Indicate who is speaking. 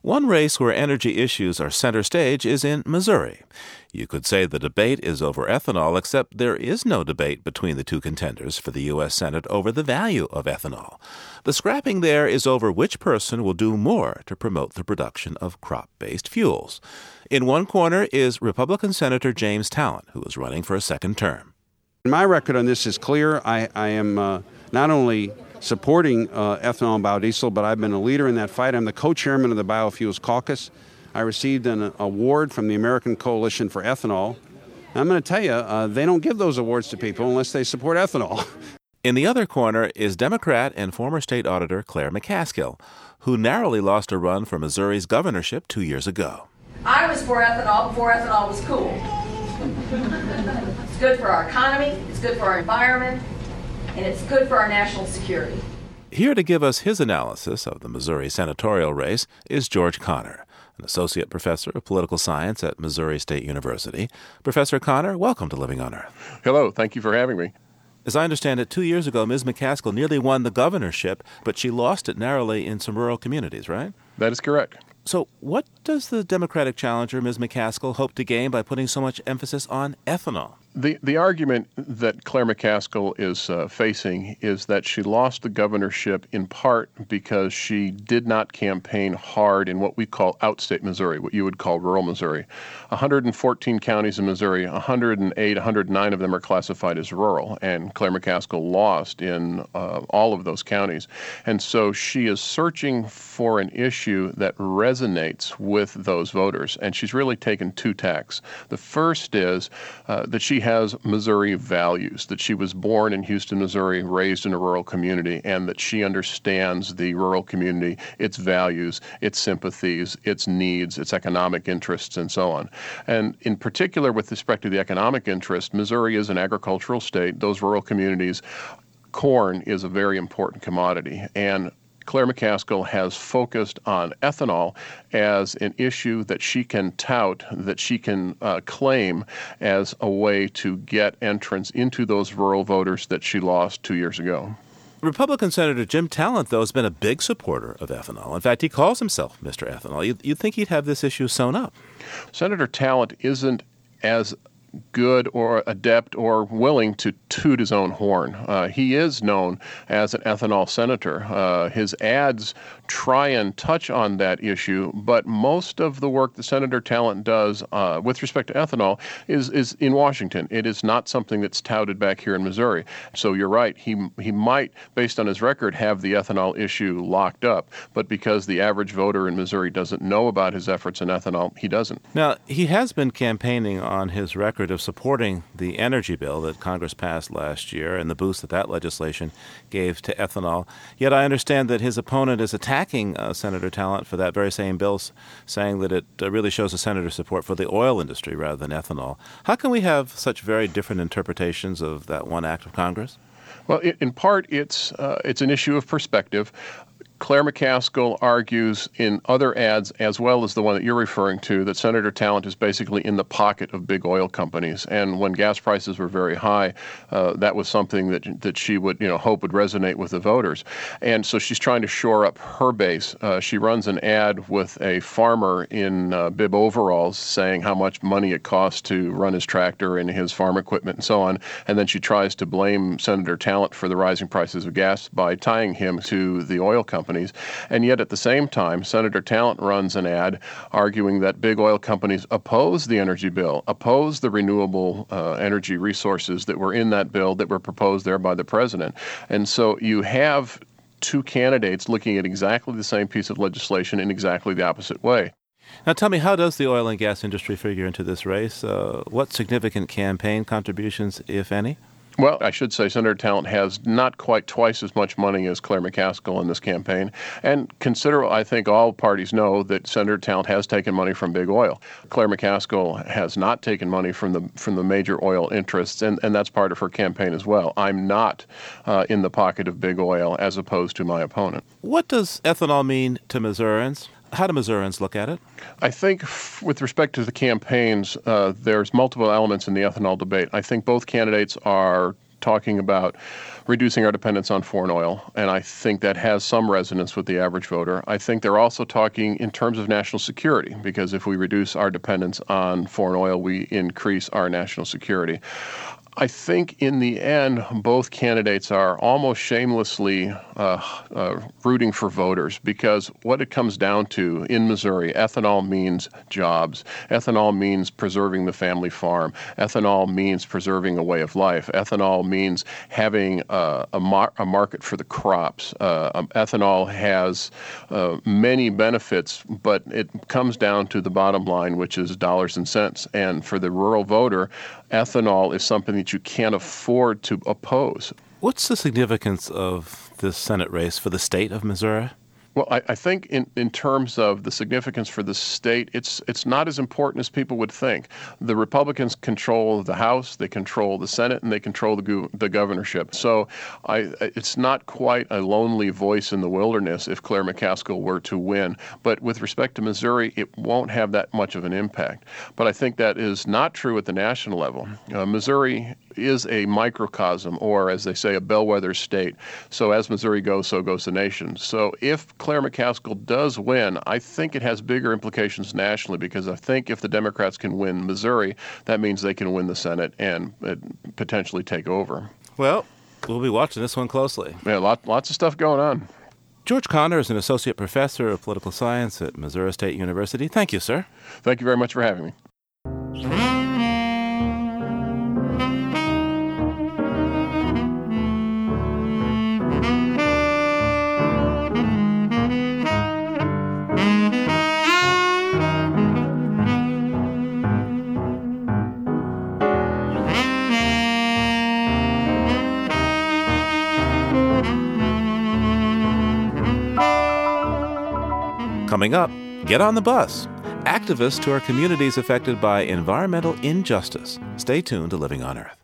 Speaker 1: One race where energy issues are center stage is in Missouri. You could say the debate is over ethanol, except there is no debate between the two contenders for the U.S. Senate over the value of ethanol. The scrapping there is over which person will do more to promote the production of crop-based fuels. In one corner is Republican Senator James Talent, who is running for a second term.
Speaker 2: My record on this is clear. I am not only supporting ethanol and biodiesel, but I've been a leader in that fight. I'm the co-chairman of the Biofuels Caucus. I received an award from the American Coalition for Ethanol. I'm going to tell you, they don't give those awards to people unless they support ethanol.
Speaker 1: In the other corner is Democrat and former state auditor Claire McCaskill, who narrowly lost a run for Missouri's governorship 2 years ago.
Speaker 3: I was for ethanol before ethanol was cool. It's good for our economy, it's good for our environment, and it's good for our national security.
Speaker 1: Here to give us his analysis of the Missouri senatorial race is George Conner, an associate professor of political science at Missouri State University. Professor Conner, welcome to Living on Earth.
Speaker 4: Hello, thank you for having me.
Speaker 1: As I understand it, 2 years ago, Ms. McCaskill nearly won the governorship, but she lost it narrowly in some rural communities, right?
Speaker 4: That is correct.
Speaker 1: So what does the Democratic challenger, Ms. McCaskill, hope to gain by putting so much emphasis on ethanol?
Speaker 4: The argument that Claire McCaskill is facing is that she lost the governorship in part because she did not campaign hard in what we call outstate Missouri, what you would call rural Missouri. 114 counties in Missouri, 109 of them are classified as rural, and Claire McCaskill lost in all of those counties. And so she is searching for an issue that resonates with those voters, and she's really taken two tacks. The first is that she has Missouri values, that she was born in Houston, Missouri, raised in a rural community, and that she understands the rural community, its values, its sympathies, its needs, its economic interests, and so on. And in particular, with respect to the economic interest, Missouri is an agricultural state. Those rural communities, corn is a very important commodity, and Claire McCaskill has focused on ethanol as an issue that she can tout, that she can claim as a way to get entrance into those rural voters that she lost 2 years ago.
Speaker 1: Republican Senator Jim Talent, though, has been a big supporter of ethanol. In fact, he calls himself Mr. Ethanol. You'd think he'd have this issue sewn up.
Speaker 4: Senator Talent isn't as good or adept or willing to toot his own horn. He is known as an ethanol senator. His ads try and touch on that issue, but most of the work that Senator Talent does with respect to ethanol is in Washington. It is not something that's touted back here in Missouri. So you're right, he might, based on his record, have the ethanol issue locked up, but because the average voter in Missouri doesn't know about his efforts in ethanol, he doesn't.
Speaker 1: Now, he has been campaigning on his record of supporting the energy bill that Congress passed last year and the boost that legislation gave to ethanol. Yet I understand that his opponent is attacking Senator Talent for that very same bill, saying that it really shows a senator's support for the oil industry rather than ethanol. How can we have such very different interpretations of that one act of Congress?
Speaker 4: Well, in part, it's an issue of perspective. Claire McCaskill argues in other ads, as well as the one that you're referring to, that Senator Talent is basically in the pocket of big oil companies. And when gas prices were very high, that was something that she would hope would resonate with the voters. And so she's trying to shore up her base. She runs an ad with a farmer in bib overalls saying how much money it costs to run his tractor and his farm equipment and so on. And then she tries to blame Senator Talent for the rising prices of gas by tying him to the oil companies. And yet at the same time, Senator Talent runs an ad arguing that big oil companies oppose the energy bill, oppose the renewable energy resources that were in that bill that were proposed there by the president. And so you have two candidates looking at exactly the same piece of legislation in exactly the opposite way.
Speaker 1: Now tell me, how does the oil and gas industry figure into this race? What significant campaign contributions, if any?
Speaker 4: Well, I should say Senator Talent has not quite twice as much money as Claire McCaskill in this campaign. And I think all parties know that Senator Talent has taken money from big oil. Claire McCaskill has not taken money from the major oil interests, and that's part of her campaign as well. I'm not in the pocket of big oil as opposed to my opponent.
Speaker 1: What does ethanol mean to Missourians? How do Missourians look at it?
Speaker 4: I think with respect to the campaigns, there's multiple elements in the ethanol debate. I think both candidates are talking about reducing our dependence on foreign oil, and I think that has some resonance with the average voter. I think they're also talking in terms of national security, because if we reduce our dependence on foreign oil, we increase our national security. I think in the end, both candidates are almost shamelessly rooting for voters, because what it comes down to in Missouri, ethanol means jobs. Ethanol means preserving the family farm. Ethanol means preserving a way of life. Ethanol means having a market for the crops. Ethanol has many benefits, but it comes down to the bottom line, which is dollars and cents. And for the rural voter, ethanol is something that you can't afford to oppose.
Speaker 1: What's the significance of this Senate race for the state of Missouri?
Speaker 4: Well, I think in terms of the significance for the state, it's not as important as people would think. The Republicans control the House, they control the Senate, and they control the governorship. So it's not quite a lonely voice in the wilderness if Claire McCaskill were to win. But with respect to Missouri, it won't have that much of an impact. But I think that is not true at the national level. Missouri is a microcosm, or as they say, a bellwether state. So as Missouri goes, so goes the nation. So if Claire McCaskill does win, I think it has bigger implications nationally, because I think if the Democrats can win Missouri, that means they can win the Senate and potentially take over.
Speaker 1: Well, we'll be watching this one closely.
Speaker 4: Yeah, lots of stuff going on.
Speaker 1: George Conner is an associate professor of political science at Missouri State University. Thank you, sir.
Speaker 4: Thank you very much for having me.
Speaker 1: Coming up, get on the bus. Activists to our communities affected by environmental injustice. Stay tuned to Living on Earth.